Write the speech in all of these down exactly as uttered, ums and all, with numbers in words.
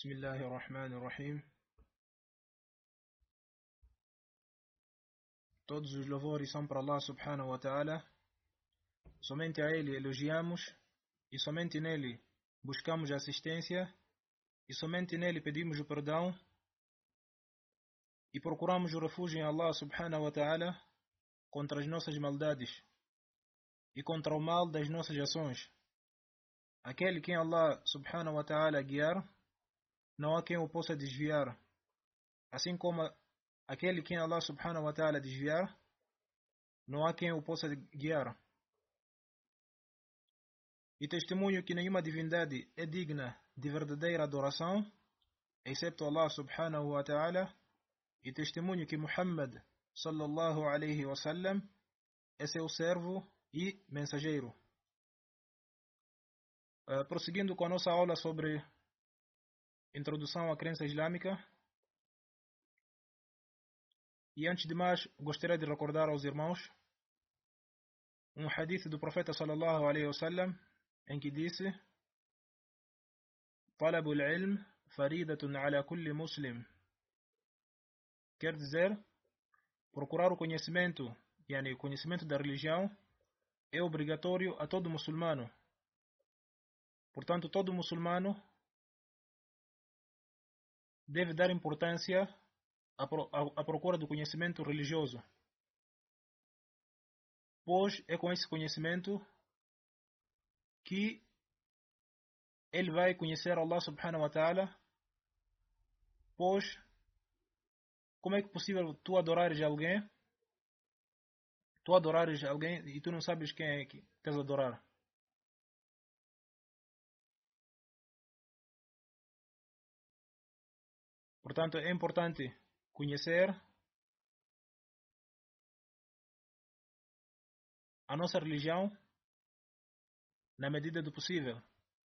Bismillahirrahmanirrahim. Todos os louvores são para Allah subhanahu wa ta'ala. Somente a Ele elogiamos e somente nele buscamos assistência e somente nele pedimos o perdão e procuramos o refúgio em Allah subhanahu wa ta'ala contra as nossas maldades e contra o mal das nossas ações. Aquele quem Allah subhanahu wa ta'ala guiar, não há quem o possa desviar. Assim como aquele quem Allah subhanahu wa ta'ala desviar, não há quem o possa guiar. E testemunho que nenhuma divindade é digna de verdadeira adoração, excepto Allah subhanahu wa ta'ala, e testemunho que Muhammad sallallahu alaihi wasallam é seu servo e mensageiro. Uh, prosseguindo com a nossa aula sobre introdução à crença islâmica, e antes de mais gostaria de recordar aos irmãos um hadith do profeta sallallahu alaihi wasallam em que disse: "Talabul ilm faridatun ala kulli muslim", quer dizer, procurar o conhecimento, yani o conhecimento da religião, é obrigatório a todo muçulmano. Portanto, todo muçulmano deve dar importância à, à, à procura do conhecimento religioso, pois é com esse conhecimento que ele vai conhecer Allah subhanahu wa ta'ala. Pois, como é que é possível tu adorares alguém, tu adorares alguém e tu não sabes quem é que estás a adorar? Portanto, é importante conhecer a nossa religião na medida do possível.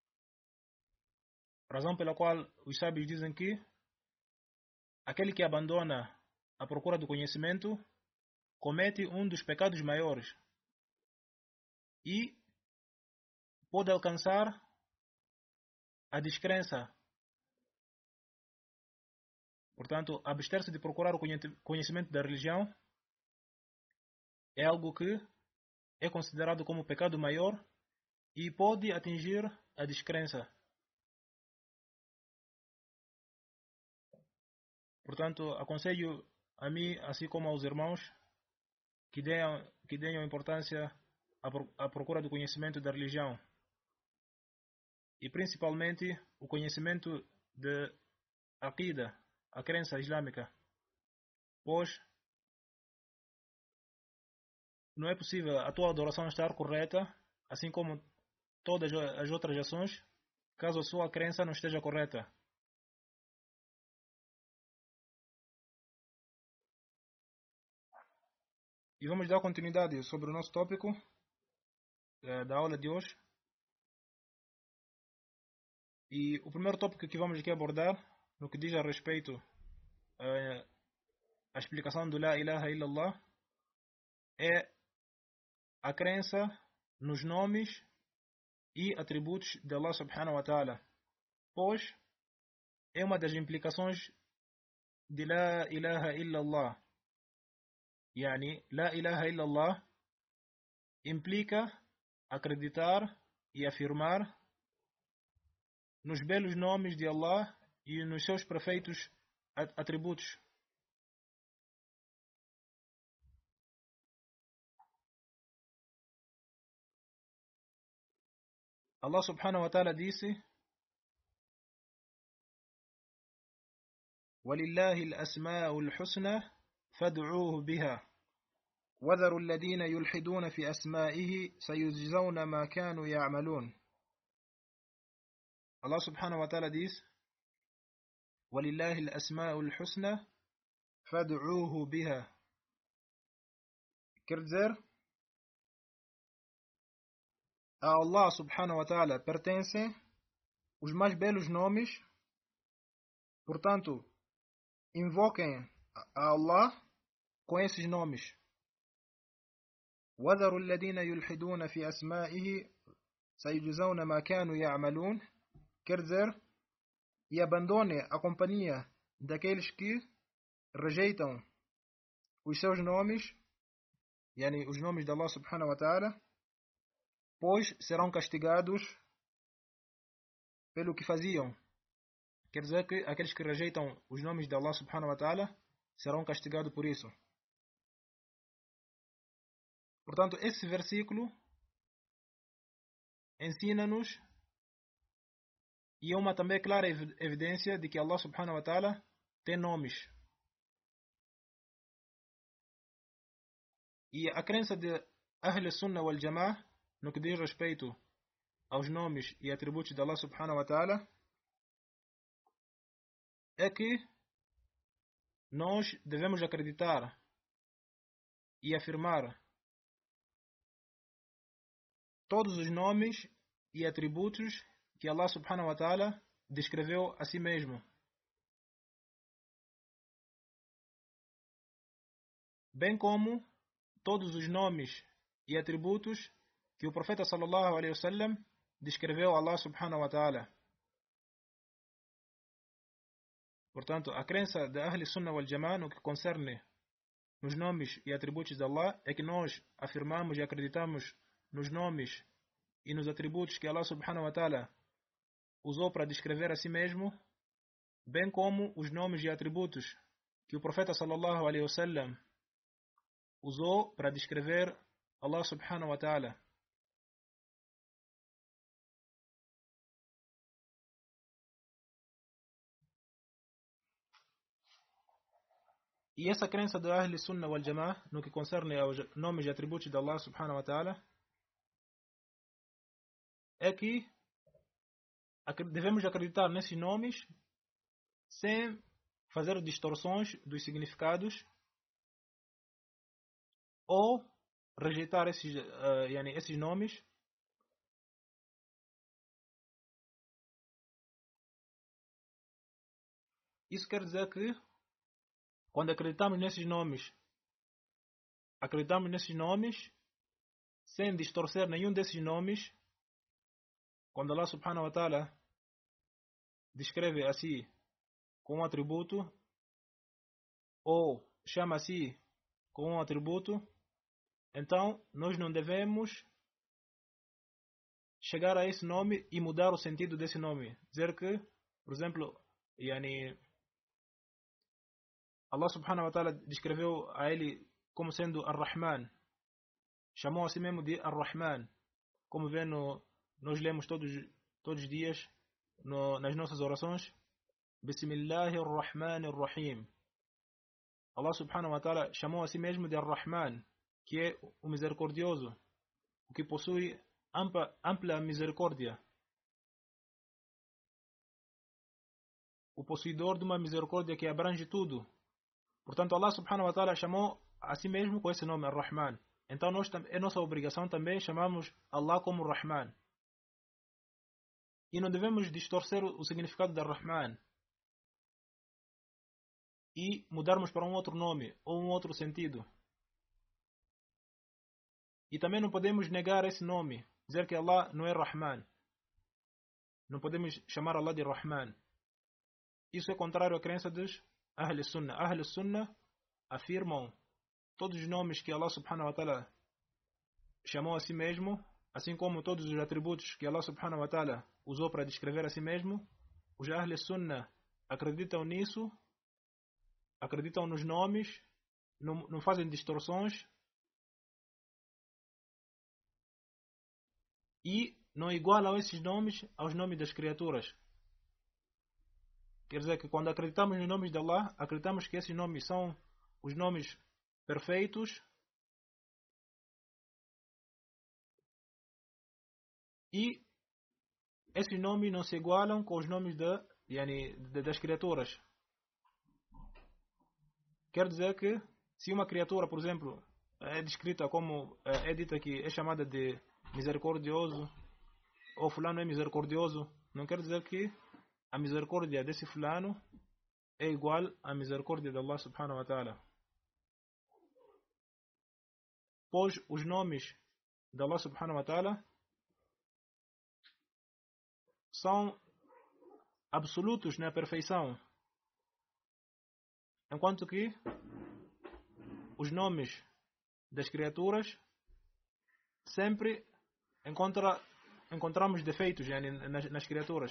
Razão pela qual os sábios dizem que aquele que abandona a procura do conhecimento comete um dos pecados maiores e pode alcançar a descrença. Portanto, abster-se de procurar o conhecimento da religião é algo que é considerado como pecado maior e pode atingir a descrença. Portanto, aconselho a mim, assim como aos irmãos, que deem, que deem importância à procura do conhecimento da religião. E principalmente o conhecimento de Aqida, a crença islâmica. Pois não é possível a tua adoração estar correta, assim como todas as outras ações, caso a sua crença não esteja correta. E vamos dar continuidade sobre o nosso tópico eh, da aula de hoje. E o primeiro tópico que vamos aqui abordar, no que diz a respeito eh, à explicação do La ilaha illallah, é a crença nos nomes e atributos de Allah subhanahu wa ta'ala. Pois é uma das implicações de La ilaha illallah. Yani, La ilaha illallah implica acreditar e afirmar nos belos nomes de Allah e nos seus perfeitos atributos. Allah subhanahu wa ta'ala disse: وَلِلَّهِ الْأَسْمَاءُ الْحُسْنَى فَادْعُوهُ بِهَا وَذَرُوا الَّذِينَ يُلْحِدُونَ فِي أَسْمَائِهِ سَيُجْزَوْنَ مَا كَانُوا يَعْمَلُونَ. Allah subhanahu wa ta'ala diz: وَلِلَّهِ الْأَسْمَاءُ الْحُسْنَى فَادْعُوهُ بِهَا. Quer dizer, a Allah subhanahu wa ta'ala pertencem os mais belos nomes. Portanto, invoquem a Allah com esses nomes. وَذَرُوا الَّذِينَ يُلْحِدُونَ فِي أَسْمَائِهِ سَيُجْزَوْنَ مَا كَانُوا يَعْمَلُونَ. Quer dizer, e abandone a companhia daqueles que rejeitam os seus nomes, yani os nomes de Allah subhanahu wa ta'ala, pois serão castigados pelo que faziam. Quer dizer que aqueles que rejeitam os nomes de Allah subhanahu wa ta'ala serão castigados por isso. Portanto, esse versículo ensina-nos, e é uma também clara evidência de que Allah subhanahu wa ta'ala tem nomes. E a crença de Ahl Sunnah wal Jama'ah no que diz respeito aos nomes e atributos de Allah subhanahu wa ta'ala é que nós devemos acreditar e afirmar todos os nomes e atributos que Allah subhanahu wa ta'ala descreveu a si mesmo. Bem como todos os nomes e atributos que o profeta sallallahu alaihi wasallam descreveu a Allah subhanahu wa ta'ala. Portanto, a crença da Ahl Sunnah wal Jama'ah no que concerne nos nomes e atributos de Allah é que nós afirmamos e acreditamos nos nomes e nos atributos que Allah subhanahu wa ta'ala usou para descrever a si mesmo, bem como os nomes e atributos que o profeta sallallahu alaihi wasallam usou para descrever Allah subhanahu wa ta'ala. E essa crença da Ahl Sunnah wal Jama'ah no que concerne aos nomes e atributos de Allah subhanahu wa ta'ala é que devemos acreditar nesses nomes sem fazer distorções dos significados ou rejeitar esses, uh, yani, esses nomes Isso quer dizer que quando acreditamos nesses nomes, acreditamos nesses nomes sem distorcer nenhum desses nomes. Quando Allah subhanahu wa ta'ala descreve a si com um atributo ou chama a si com um atributo, então nós não devemos chegar a esse nome e mudar o sentido desse nome. Dizer que, por exemplo, yani, Allah subhanahu wa ta'ala descreveu a ele como sendo Ar-Rahman. Chamou a si mesmo de Ar-Rahman. Como vê no, nós lemos todos, todos os dias no, nas nossas orações. Bismillahir-Rahmanir-Rahim. Allah subhanahu wa ta'ala chamou a si mesmo de Ar-Rahman, que é o misericordioso, o que possui ampla, ampla misericórdia. O possuidor de uma misericórdia que abrange tudo. Portanto, Allah subhanahu wa ta'ala chamou a si mesmo com esse nome, Ar-Rahman. Então, nós, é nossa obrigação também chamarmos Allah como Rahman. E não devemos distorcer o significado de Rahman e mudarmos para um outro nome ou um outro sentido. E também não podemos negar esse nome, dizer que Allah não é Rahman. Não podemos chamar Allah de Rahman. Isso é contrário à crença dos Ahl Sunnah. Ahl Sunnah afirmam todos os nomes que Allah subhanahu wa ta'ala chamou a si mesmo, assim como todos os atributos que Allah subhanahu wa ta'ala usou para descrever a si mesmo. Os Ahl Sunnah acreditam nisso, acreditam nos nomes, não, não fazem distorções e não igualam esses nomes aos nomes das criaturas. Quer dizer que quando acreditamos nos nomes de Allah, acreditamos que esses nomes são os nomes perfeitos e esses nomes não se igualam com os nomes de, yani, de, das criaturas. Quer dizer que se uma criatura, por exemplo, é descrita como, é dita que é chamada de misericordioso, ou fulano é misericordioso, não quer dizer que a misericórdia desse fulano é igual à misericórdia de Allah subhanahu wa ta'ala. Pois os nomes de Allah subhanahu wa ta'ala são absolutos na perfeição, enquanto que os nomes das criaturas sempre encontra, encontramos defeitos yani, nas, nas criaturas.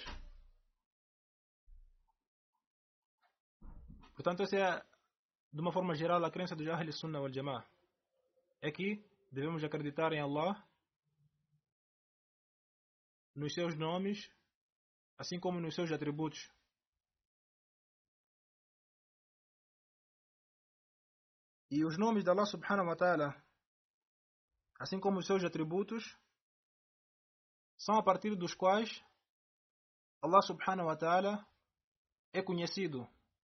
Portanto, essa é, de uma forma geral, a crença dos Ahl Sunnah wal Jama'ah. É que devemos acreditar em Allah, nos seus nomes, assim como nos seus atributos. E os nomes de Allah subhanahu wa ta'ala, assim como os seus atributos, são a partir dos quais Allah subhanahu wa ta'ala é conhecido.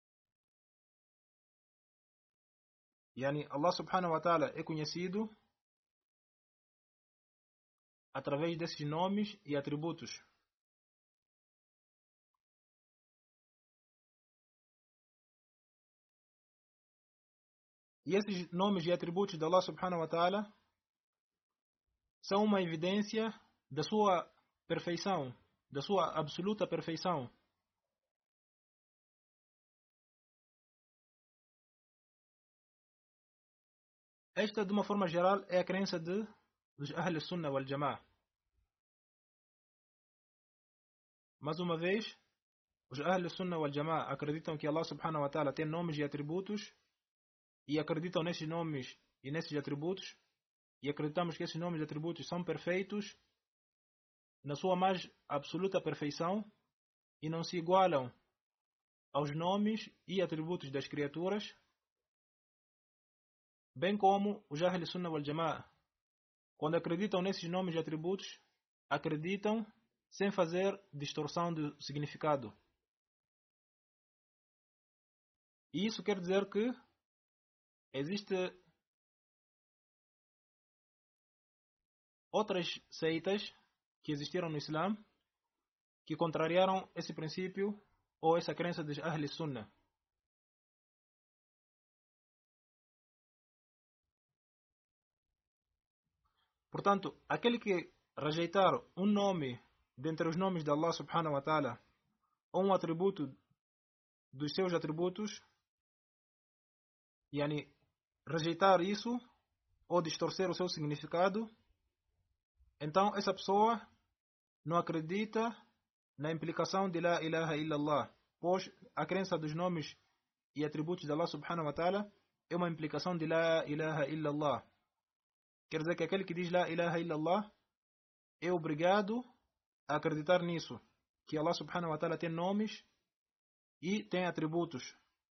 Yani Allah subhanahu wa ta'ala é conhecido através desses nomes e atributos. E esses nomes e atributos de Allah subhanahu wa ta'ala são uma evidência da sua perfeição, da sua absoluta perfeição. Esta, de uma forma geral, é a crença de, dos Ahl Sunnah wal Jama'ah. Mais uma vez, os Ahl Sunnah wal Jama'ah acreditam que Allah subhanahu wa ta'ala tem nomes e atributos, e acreditam nesses nomes e nesses atributos, e acreditamos que esses nomes e atributos são perfeitos na sua mais absoluta perfeição e não se igualam aos nomes e atributos das criaturas, bem como os Ahl Sunnah wal Jama'ah, quando acreditam nesses nomes e atributos, acreditam sem fazer distorção do significado. E isso quer dizer que existe outras seitas que existiram no Islã que contrariaram esse princípio ou essa crença dos Ahl Sunnah. Portanto, aquele que rejeitar um nome dentre os nomes de Allah subhanahu wa ta'ala ou um atributo dos seus atributos, yani rejeitar isso ou distorcer o seu significado, então essa pessoa não acredita na implicação de La ilaha illallah, pois a crença dos nomes e atributos de Allah subhanahu wa ta'ala é uma implicação de La ilaha illallah. Quer dizer que aquele que diz La ilaha illallah é obrigado a acreditar nisso, que Allah subhanahu wa ta'ala tem nomes e tem atributos.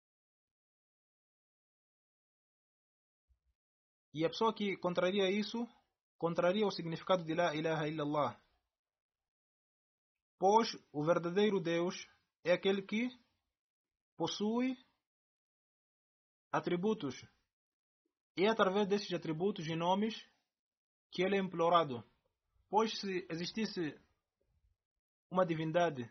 E a pessoa que contraria isso, contraria o significado de La ilaha illallah. Pois o verdadeiro Deus é aquele que possui atributos. E é através desses atributos e nomes que ele é implorado. Pois se existisse uma divindade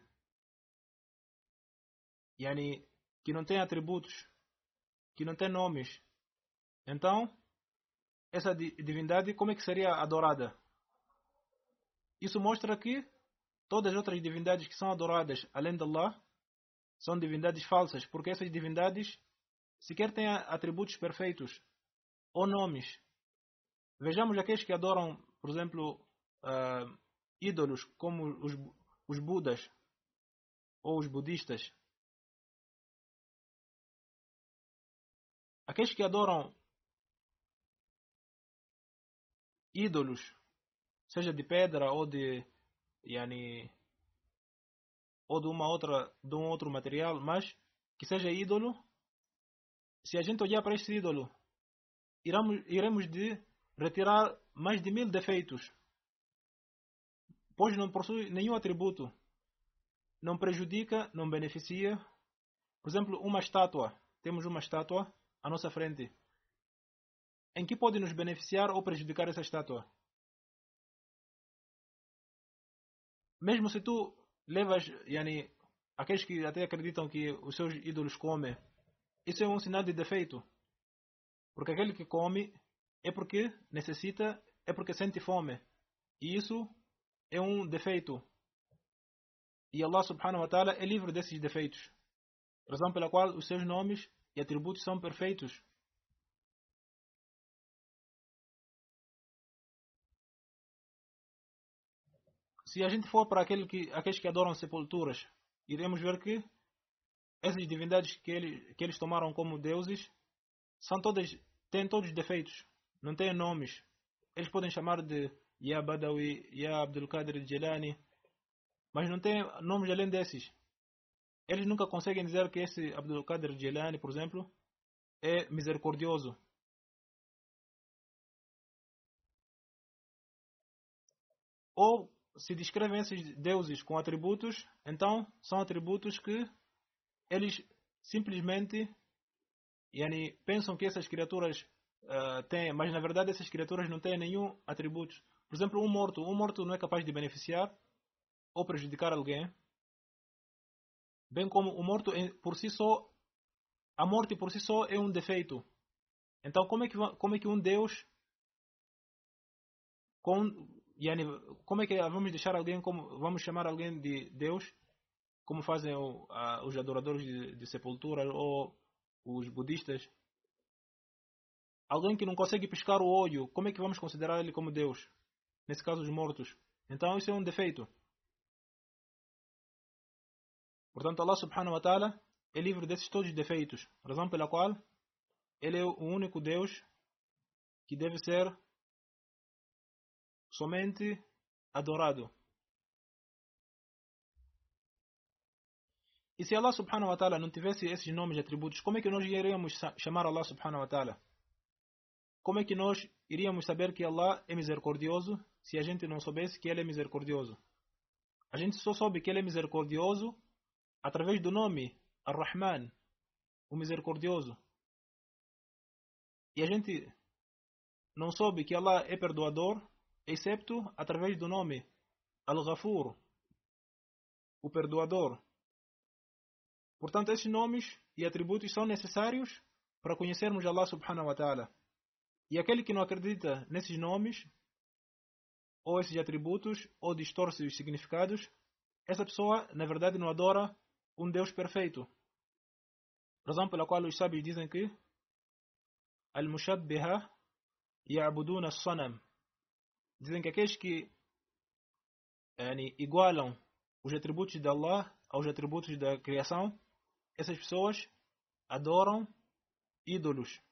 yani, que não tem atributos, que não tem nomes, então essa divindade como é que seria adorada? Isso mostra que todas as outras divindades que são adoradas além de Allah são divindades falsas, porque essas divindades sequer têm atributos perfeitos ou nomes. Vejamos aqueles que adoram, por exemplo, uh, ídolos como os, os budas ou os budistas. Aqueles que adoram ídolos, seja de pedra ou de yani, ou de uma outra de um outro material, mas que seja ídolo, se a gente olhar para este ídolo, iremos, iremos de retirar mais de mil defeitos, pois não possui nenhum atributo, não prejudica, não beneficia. Por exemplo, uma estátua, temos uma estátua à nossa frente. Em que pode nos beneficiar ou prejudicar essa estátua? Mesmo se tu levas, yani, aqueles que até acreditam que os seus ídolos comem, isso é um sinal de defeito. Porque aquele que come é porque necessita, é porque sente fome. E isso é um defeito. E Allah subhanahu wa ta'ala é livre desses defeitos. Razão pela qual os seus nomes e atributos são perfeitos. Se a gente for para aquele que, aqueles que adoram sepulturas, iremos ver que essas divindades que, ele, que eles tomaram como deuses são todas, têm todos defeitos, não têm nomes. Eles podem chamar de Ya Badawi, Ya Abdul Qadir Jilani, mas não têm nomes além desses. Eles nunca conseguem dizer que esse Abdul Qadir Jilani, por exemplo, é misericordioso. Ou se descrevem esses deuses com atributos, então são atributos que eles simplesmente yani, pensam que essas criaturas uh, têm, mas na verdade essas criaturas não têm nenhum atributo. Por exemplo, um morto. Um morto não é capaz de beneficiar ou prejudicar alguém. Bem como o morto por si só, a morte por si só é um defeito. Então como é que, como é que um Deus com, yani, como é que vamos deixar alguém como vamos chamar alguém de Deus, como fazem o, a, os adoradores de, de sepultura ou os budistas? Alguém que não consegue piscar o olho, como é que vamos considerar ele como Deus? Nesse caso, os mortos. Então isso é um defeito. Portanto, Allah subhanahu wa ta'ala é livre desses todos os defeitos. Razão pela qual ele é o único Deus que deve ser somente adorado. E se Allah subhanahu wa ta'ala não tivesse esses nomes e atributos, como é que nós iríamos chamar Allah subhanahu wa ta'ala? Como é que nós iríamos saber que Allah é misericordioso se a gente não soubesse que Ele é misericordioso? A gente só soube que Ele é misericordioso através do nome Ar-Rahman, o misericordioso. E a gente não soube que Allah é perdoador, excepto através do nome Al-Ghafur, o perdoador. Portanto, esses nomes e atributos são necessários para conhecermos Allah subhanahu wa ta'ala. E aquele que não acredita nesses nomes, ou esses atributos, ou distorce os significados, essa pessoa, na verdade, não adora um Deus perfeito. Razão pela qual os sábios dizem que Al-Mushabbiha Ya'buduna as-Sanam. Dizem que aqueles que yani, igualam os atributos de Allah aos atributos da criação, essas pessoas adoram ídolos.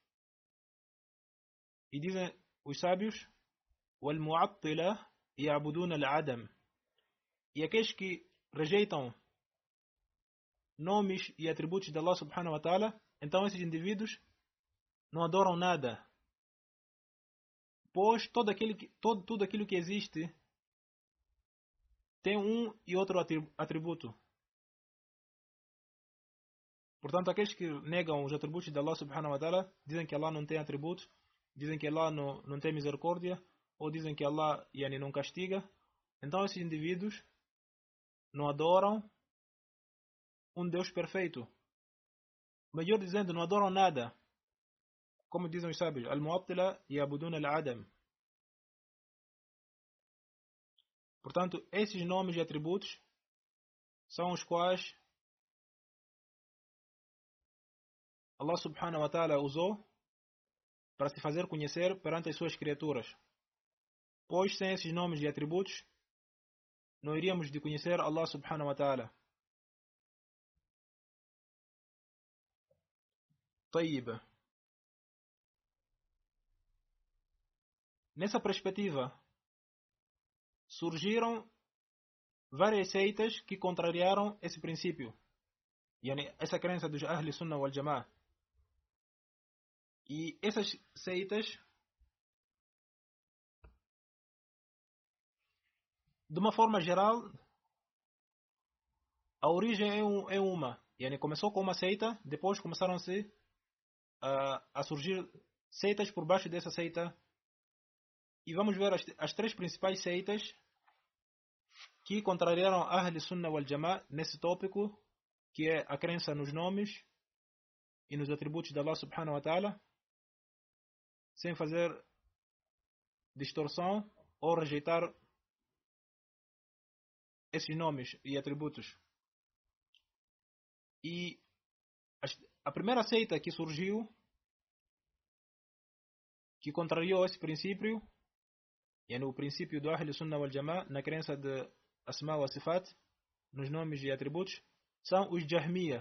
E dizem os sábios Wal-Mu'attila Ya'buduna al-Adam. E aqueles que rejeitam nomes e atributos de Allah subhanahu wa ta'ala, então esses indivíduos não adoram nada. Pois todo aquele que, todo, tudo aquilo que existe tem um e outro atributo. Portanto, aqueles que negam os atributos de Allah subhanahu wa ta'ala, dizem que Allah não tem atributos, dizem que Allah não, não tem misericórdia, ou dizem que Allah yani, não castiga. Então esses indivíduos não adoram um Deus perfeito. Melhor dizendo, não adoram nada. Como dizem os sábios, Al-Mu'attila Ya'buduna al-Adam. Portanto, esses nomes e atributos são os quais Allah subhanahu wa ta'ala usou para se fazer conhecer perante as suas criaturas. Pois sem esses nomes e atributos, não iríamos de conhecer Allah subhanahu wa ta'ala. طيب. Nessa perspectiva, surgiram várias seitas que contrariaram esse princípio. Yani, essa crença dos Ahli Sunnah wal Jama'ah. E essas seitas, de uma forma geral, a origem é, um, é uma. Yani, começou com uma seita, depois começaram-se a, a surgir seitas por baixo dessa seita. E vamos ver as, as três principais seitas que contrariaram Ahl Sunnah wal Jama'ah nesse tópico, que é a crença nos nomes e nos atributos de Allah subhanahu wa ta'ala, sem fazer distorção ou rejeitar esses nomes e atributos. E a primeira seita que surgiu, que contrariou esse princípio, é no princípio do Ahl Sunnah wal Jama'a, na crença de Asma wa Sifat, nos nomes e atributos, são os Jahmiya.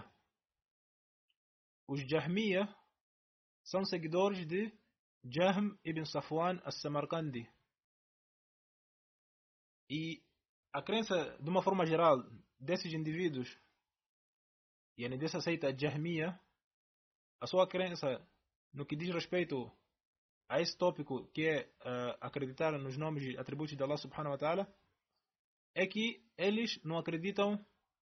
Os Jahmiya são seguidores de Jahm ibn Safwan as-Samarkandi. E a crença, de uma forma geral, desses indivíduos, e dessa seita Jahmiya, a sua crença no que diz respeito a esse tópico, que é uh, acreditar nos nomes e atributos de Allah subhanahu wa ta'ala, é que eles não acreditam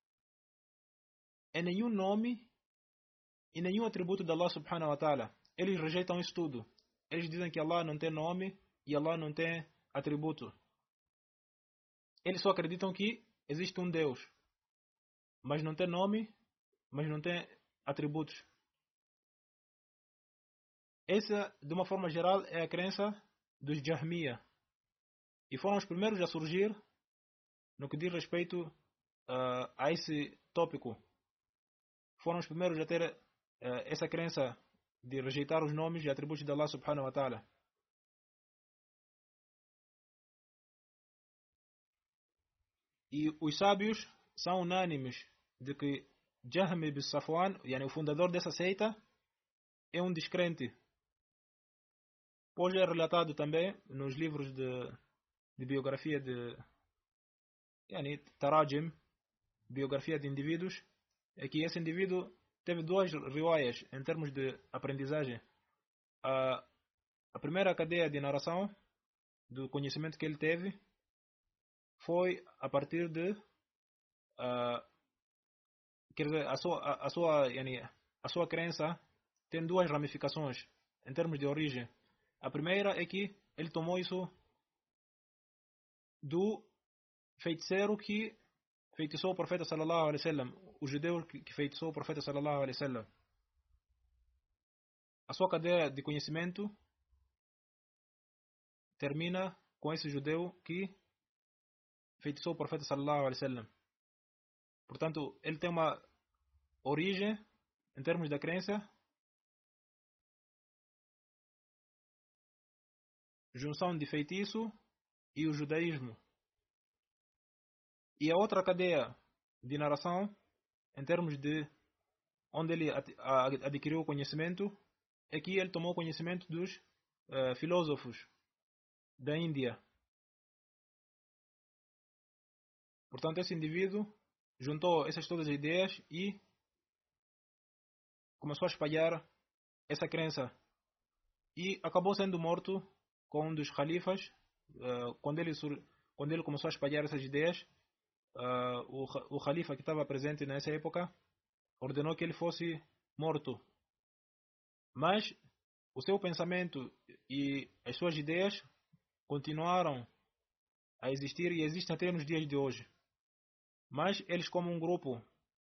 em nenhum nome e nenhum atributo de Allah subhanahu wa ta'ala. Eles rejeitam isso tudo. Eles dizem que Allah não tem nome e Allah não tem atributo. Eles só acreditam que existe um Deus, mas não tem nome, mas não tem atributos. Essa, de uma forma geral, é a crença dos Jahmiya. E foram os primeiros a surgir no que diz respeito uh, a esse tópico. Foram os primeiros a ter uh, essa crença de rejeitar os nomes e atributos de Allah subhanahu wa ta'ala. E os sábios são unânimes de que Jahm ibn Safwan, yani, o fundador dessa seita, é um descrente. Hoje é relatado também nos livros de, de biografia de yani, Tarajim, biografia de indivíduos, é que esse indivíduo teve duas riwayas em termos de aprendizagem. A, a primeira cadeia de narração do conhecimento que ele teve foi a partir de uh, quer dizer, a sua, a, a, sua, yani, a sua crença tem duas ramificações em termos de origem. A primeira é que ele tomou isso do feiticeiro que feitiçou o profeta sallallahu alaihi wasallam, o judeu que feitiçou o profeta sallallahu alaihi wasallam. A sua cadeia de conhecimento termina com esse judeu que feitiçou o profeta sallallahu alaihi wasallam. Portanto, ele tem uma origem em termos da crença, junção de feitiço e o judaísmo. E a outra cadeia de narração, em termos de onde ele adquiriu o conhecimento, é que ele tomou conhecimento dos uh, filósofos da Índia. Portanto, esse indivíduo juntou essas todas as ideias e começou a espalhar essa crença. E acabou sendo morto com um dos califas. Uh, quando, ele sur... quando ele começou a espalhar essas ideias, uh, o, o califa que estava presente nessa época ordenou que ele fosse morto. Mas o seu pensamento e as suas ideias continuaram a existir e existem até nos dias de hoje. Mas eles, como um grupo,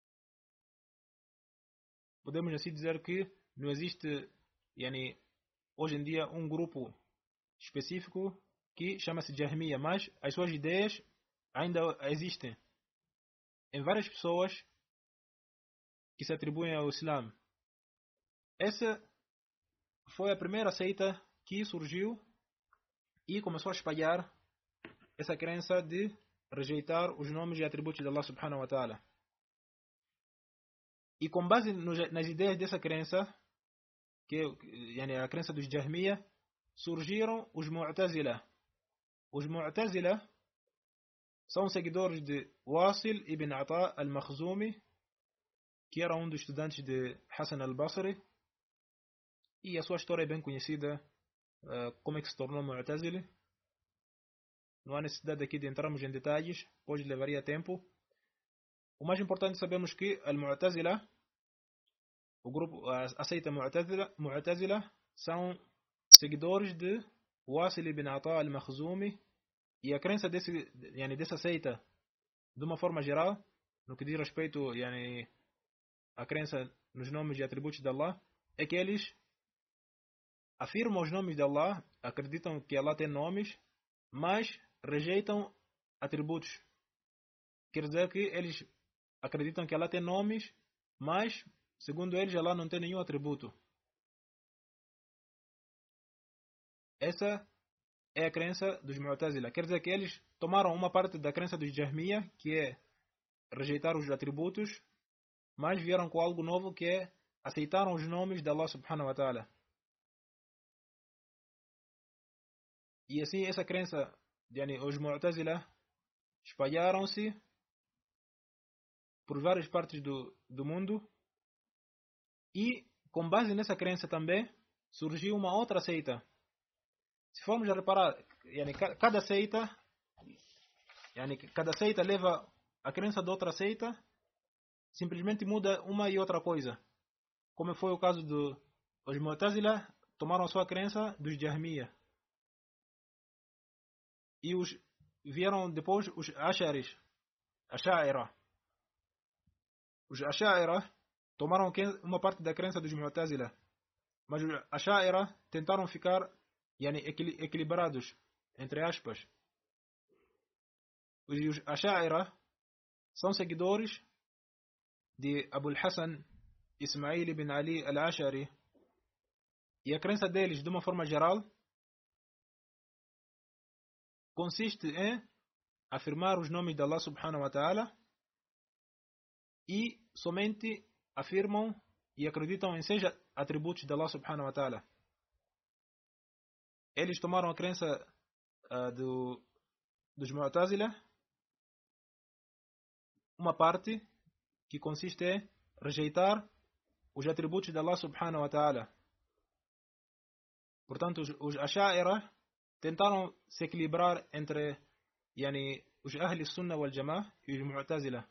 podemos assim dizer que não existe, yani, hoje em dia, um grupo específico que chama-se Jahmiya, mas as suas ideias ainda existem em várias pessoas que se atribuem ao Islã. Essa foi a primeira seita que surgiu e começou a espalhar essa crença de rejeitar os nomes e atributos de Allah subhanahu wa ta'ala. E com base nas ideias dessa crença, que é a crença dos Jahmiya, surgiram os Mu'tazila. Os Mu'tazila são seguidores de Wasil ibn Ata al-Makhzumi, que era um dos estudantes de Hassan al-Basri, e a sua história é bem conhecida, uh, como é que se tornou Mu'tazili. Não há necessidade aqui de entrarmos em detalhes, pois levaria tempo. O mais importante, sabemos que al-Mu'tazila, o grupo, a seita Mu'tazila, Mu'tazila são seguidores de Wasil ibn Ata al-Makhzumi, e a crença desse, yani, dessa seita, de uma forma geral, no que diz respeito yani, à crença nos nomes e atributos de Allah, é que eles afirmam os nomes de Allah, acreditam que Allah tem nomes, mas rejeitam atributos. quer dizer que eles acreditam que Allah tem nomes, mas, segundo eles, Allah não tem nenhum atributo. Essa é a crença dos Mu'tazila. Quer dizer que eles tomaram uma parte da crença dos Jahmiya, que é rejeitar os atributos, mas vieram com algo novo, que é aceitaram os nomes de Allah subhanahu wa ta'ala. E assim essa crença, yani, os Mu'tazila espalharam-se por várias partes do, do mundo, e com base nessa crença também surgiu uma outra seita. Se formos a reparar, yani, cada seita, yani, cada seita leva a crença de outra seita, simplesmente muda uma e outra coisa. Como foi o caso dos Mu'tazila, tomaram a sua crença dos Jahmiya. E os, vieram depois os Asharis, Asha'ira. Os Asha'ira tomaram uma parte da crença dos Mu'tazila, mas os Asha'ira tentaram ficar, yani, equilibrados, entre aspas. Os Asha'ira são seguidores de Abu al-Hasan Ismail ibn Ali al-Ash'ari, e a crença deles, de uma forma geral, consiste em afirmar os nomes de Allah subhanahu wa ta'ala, e somente afirmam e acreditam em seis atributos de Allah subhanahu wa ta'ala. Eles tomaram a crença uh, do, dos Mu'tazila, uma parte que consiste em rejeitar os atributos de Allah subhanahu wa ta'ala. Portanto, os, os Asha'ira tentaram se equilibrar entre, yani, os Ahli Sunnah wal Jama'ah e os Mu'tazila.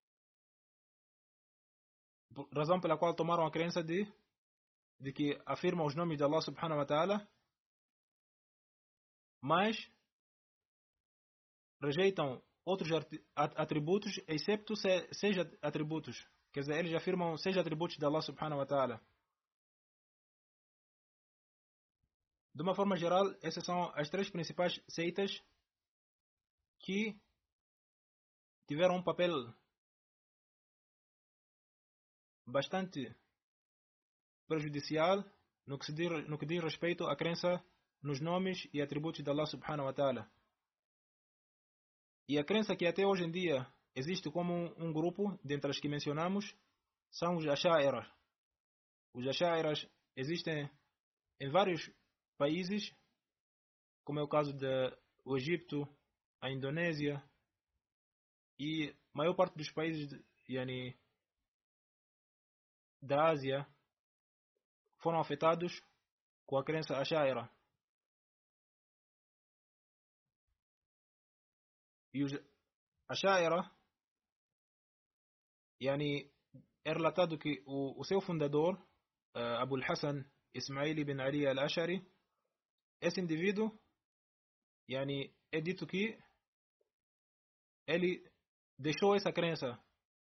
Razão pela qual tomaram a crença de, de que afirmam os nomes de Allah subhanahu wa ta'ala, mas rejeitam outros atributos, excepto seis atributos. Quer dizer, eles afirmam seis atributos de Allah subhanahu wa ta'ala. De uma forma geral, essas são as três principais seitas que tiveram um papel bastante prejudicial no que, se diz, no que diz respeito à crença nos nomes e atributos de Allah subhanahu wa ta'ala. E a crença que até hoje em dia existe como um, um grupo, dentre as que mencionamos, são os Asha'ira. Os Asha'iras existem em vários países, como é o caso do Egito, a Indonésia, e a maior parte dos países de, yani, da Ásia foram afetados com a crença Asha'ira. E os Asha'ira, yani, é relatado que o, o seu fundador, uh, Abu al-Hasan Ismail ibn Ali al-Ash'ari, esse indivíduo, yani, é dito que ele deixou essa crença.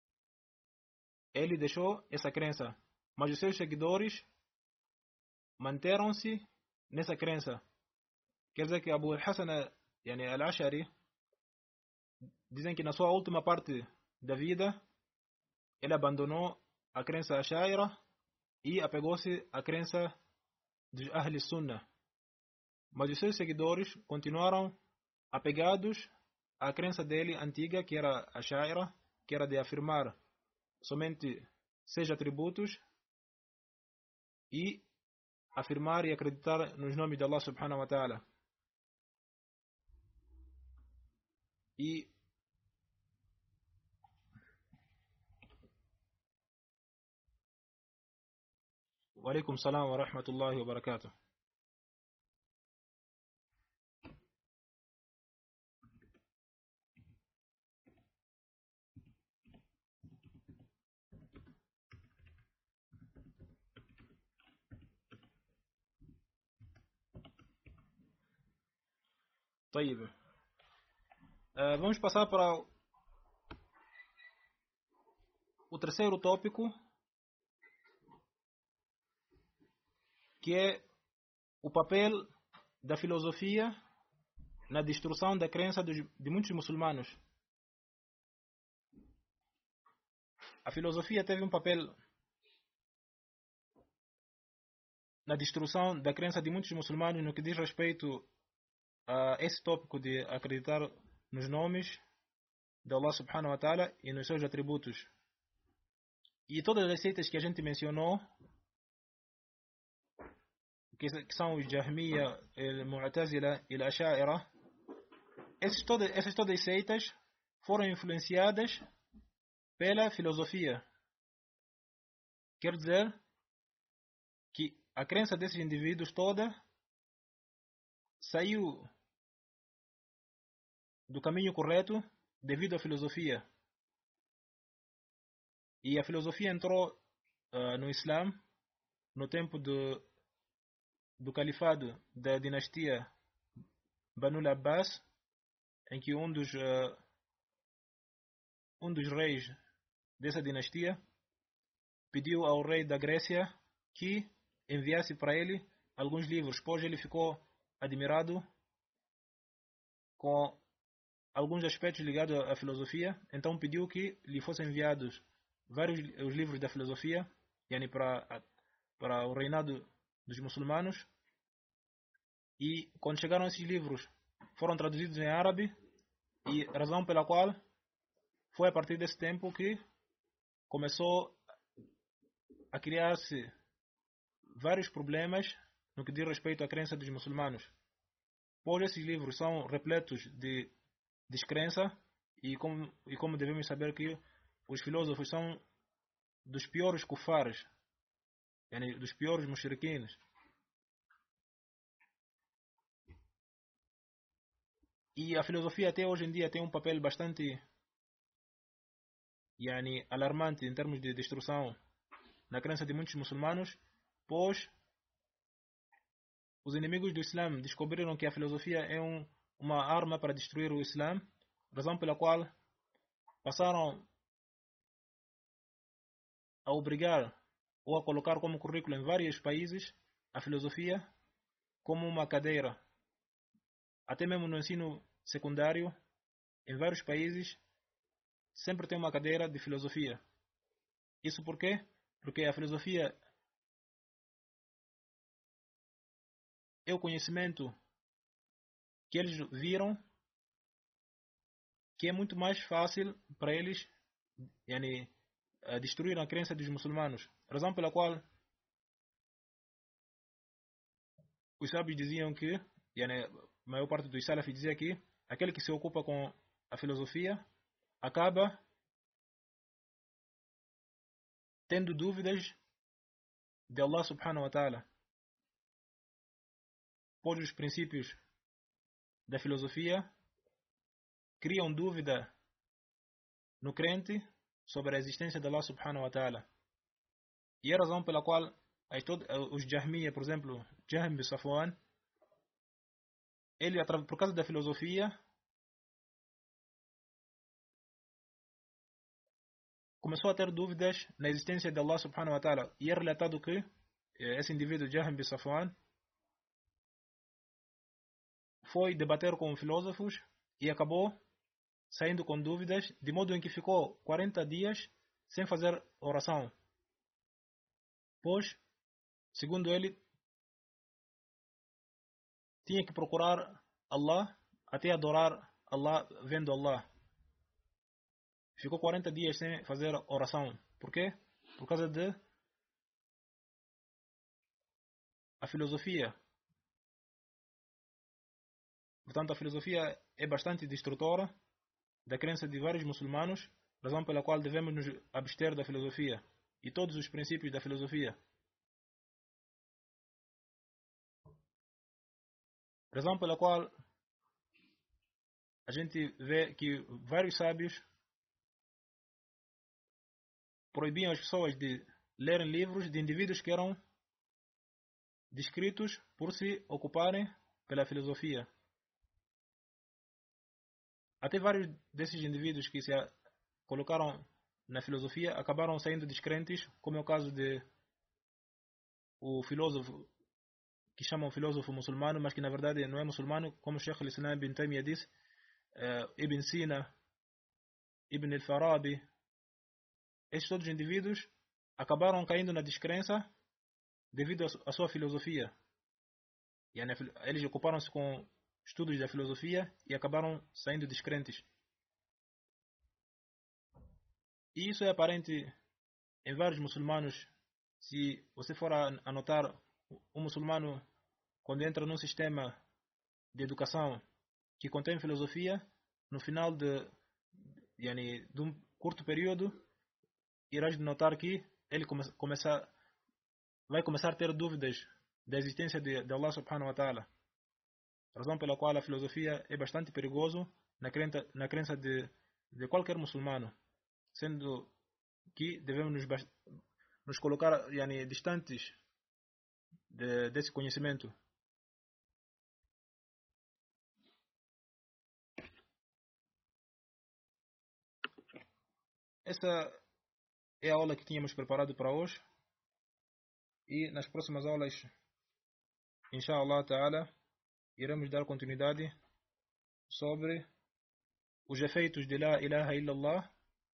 Ele deixou essa crença, mas os seus seguidores manteram-se nessa crença. Quer dizer que Abu al-Hasan yani, al-Ash'ari, dizem que na sua última parte da vida ele abandonou a crença Ash'aira e apegou-se à crença dos Ahl Sunnah. Mas os seus seguidores continuaram apegados à crença dele antiga, que era Ash'aira, que era de afirmar somente seis atributos e afirmar e acreditar nos nomes de Allah subhanahu wa ta'ala. E وعليكم السلام ورحمة الله وبركاته. طيب, uh, vamos passar para o terceiro tópico, que é o papel da filosofia na destruição da crença de muitos muçulmanos. a filosofia teve um papel na destruição da crença de muitos muçulmanos no que diz respeito a esse tópico de acreditar nos nomes de Allah subhanahu wa ta'ala e nos seus atributos. E todas as seitas que a gente mencionou, que são os Jahmiya, o Mu'tazila e o Asha'ira, essas todas, essas todas as seitas foram influenciadas pela filosofia. Quer dizer que a crença desses indivíduos toda saiu do caminho correto devido à filosofia. E a filosofia entrou uh, no Islã no tempo do, do califado da dinastia Banu al-Abbas, em que um dos, uh, um dos reis dessa dinastia pediu ao rei da Grécia que enviasse para ele alguns livros, pois ele ficou admirado com alguns aspectos ligados à filosofia, então pediu que lhe fossem enviados vários os livros da filosofia, yani para, para o reinado dos muçulmanos. E quando chegaram esses livros, foram traduzidos em árabe, e razão pela qual foi a partir desse tempo que começou a criar-se vários problemas no que diz respeito à crença dos muçulmanos. Pois esses livros são repletos de descrença, e como, e como devemos saber que os filósofos são dos piores kufares, yani dos piores mushriquins. E a filosofia até hoje em dia tem um papel bastante yani, alarmante em termos de destruição na crença de muitos muçulmanos, pois os inimigos do Islã descobriram que a filosofia é um, uma arma para destruir o Islã, razão pela qual passaram a obrigar ou a colocar como currículo em vários países a filosofia como uma cadeira. Até mesmo no ensino secundário, em vários países, sempre tem uma cadeira de filosofia. Isso por quê? Porque a filosofia é o conhecimento que eles viram que é muito mais fácil para eles yani, destruir a crença dos muçulmanos. Razão pela qual os sábios diziam que, yani, a maior parte dos salafis dizia que aquele que se ocupa com a filosofia acaba tendo dúvidas de Allah subhanahu wa ta'ala, pois os princípios da filosofia criam dúvida no crente sobre a existência de Allah subhanahu wa ta'ala. E é a razão pela qual os Jahmiya, por exemplo, Jahm bin Safwan, ele, por causa da filosofia, começou a ter dúvidas na existência de Allah subhanahu wa ta'ala. E é relatado que esse indivíduo, Jahm bin Safwan, foi debater com filósofos e acabou saindo com dúvidas, de modo em que ficou quarenta dias sem fazer oração. Pois, segundo ele, tinha que procurar Allah até adorar Allah vendo Allah. Ficou quarenta dias sem fazer oração. Por quê? Por causa de a filosofia. Portanto, a filosofia é bastante destrutora da crença de vários muçulmanos, razão pela qual devemos nos abster da filosofia e todos os princípios da filosofia. Razão pela qual a gente vê que vários sábios proibiam as pessoas de lerem livros de indivíduos que eram descritos por se ocuparem pela filosofia. Até vários desses indivíduos que se colocaram na filosofia acabaram saindo descrentes, como é o caso de o filósofo que chamam filósofo muçulmano, mas que na verdade não é muçulmano, como Sheikh al-Islam ibn Taymiyyah disse, uh, Ibn Sina, Ibn al-Farabi, esses todos os indivíduos acabaram caindo na descrença devido à sua filosofia. Eles ocuparam-se com estudos da filosofia e acabaram saindo descrentes. E isso é aparente em vários muçulmanos. Se você for a notar, um muçulmano, quando entra num sistema de educação que contém filosofia, no final de, yani, de um curto período, irás notar que ele come, começa, vai começar a ter dúvidas da existência de, de Allah subhanahu wa ta'ala. Razão pela qual a filosofia é bastante perigoso na crença, na crença de, de qualquer muçulmano, sendo que devemos nos, nos colocar yani, distantes de, desse conhecimento. Essa é a aula que tínhamos preparado para hoje. E nas próximas aulas, inshallah ta'ala, iremos dar continuidade sobre os efeitos de La ilaha illallah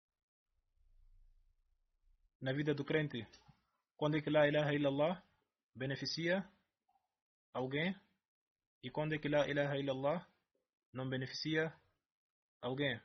na vida do crente. Quando é que La ilaha illallah beneficia alguém e quando é que La ilaha illallah não beneficia alguém.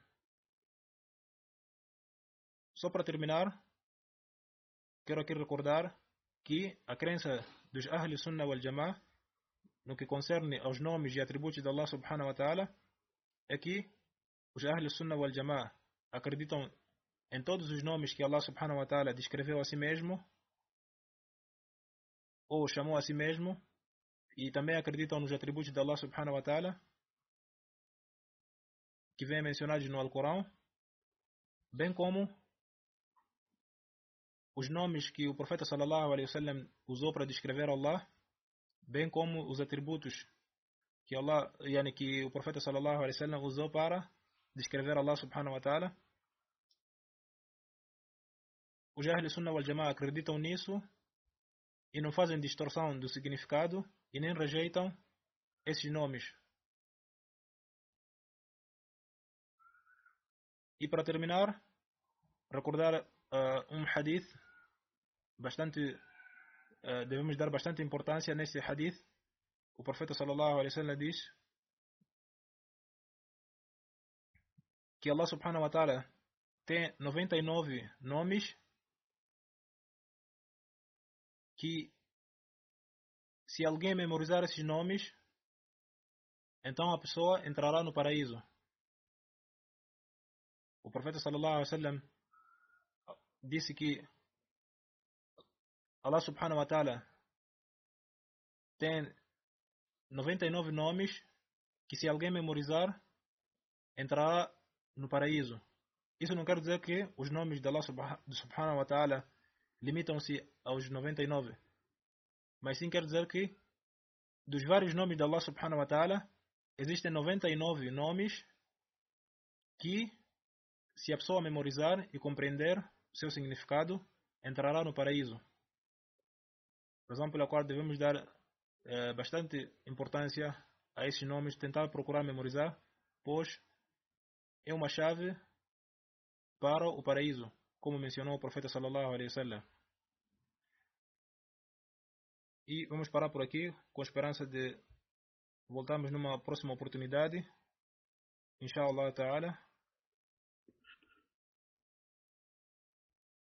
Só para terminar, quero aqui recordar que a crença dos Ahl Sunnah wal Jama'ah no que concerne aos nomes e atributos de Allah subhanahu wa ta'ala é que os Ahl Sunnah wal Jama'ah acreditam em todos os nomes que Allah subhanahu wa ta'ala descreveu a si mesmo ou chamou a si mesmo, e também acreditam nos atributos de Allah subhanahu wa ta'ala que vêm mencionados no Alcorão, bem como os nomes que o profeta sallallahu alaihi wasallam usou para descrever Allah, bem como os atributos que Allah, yani que o profeta sallallahu alaihi wasallam usou para descrever Allah subhanahu wa ta'ala. Os Ahl Sunnah wal Jama'ah acreditam nisso e não fazem distorção do significado e nem rejeitam esses nomes. E para terminar, recordar uh, um hadith bastante uh, devemos dar bastante importância neste hadith. O profeta sallallahu alaihi wasallam diz que Allah subhanahu wa ta'ala tem noventa e nove nomes que, se alguém memorizar esses nomes, então a pessoa entrará no paraíso. O profeta sallallahu alaihi wasallam disse que Allah subhanahu wa ta'ala tem noventa e nove nomes que, se alguém memorizar, entrará no paraíso. Isso não quer dizer que os nomes de Allah subhanahu wa ta'ala limitam-se aos noventa e nove, mas sim quer dizer que dos vários nomes de Allah subhanahu wa ta'ala existem noventa e nove nomes que, se a pessoa memorizar e compreender o seu significado, entrará no paraíso. Razão pela qual devemos dar eh, bastante importância a esses nomes, tentar procurar memorizar, pois é uma chave para o paraíso, como mencionou o profeta sallallahu alaihi wasallam. E vamos parar por aqui, com a esperança de voltarmos numa próxima oportunidade, inshallah ta'ala.